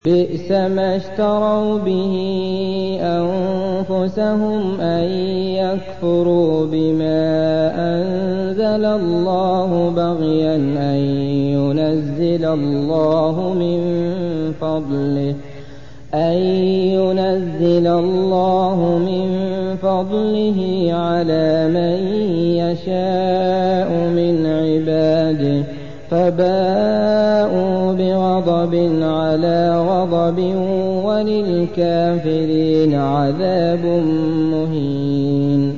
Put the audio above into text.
بئس ما اشتروا به أنفسهم أن يكفروا بما أنزل الله بغيا أن ينزل الله من فضله على من يشاء من عباده فباءوا بغضب على غضب وللكافرين عذاب مهين.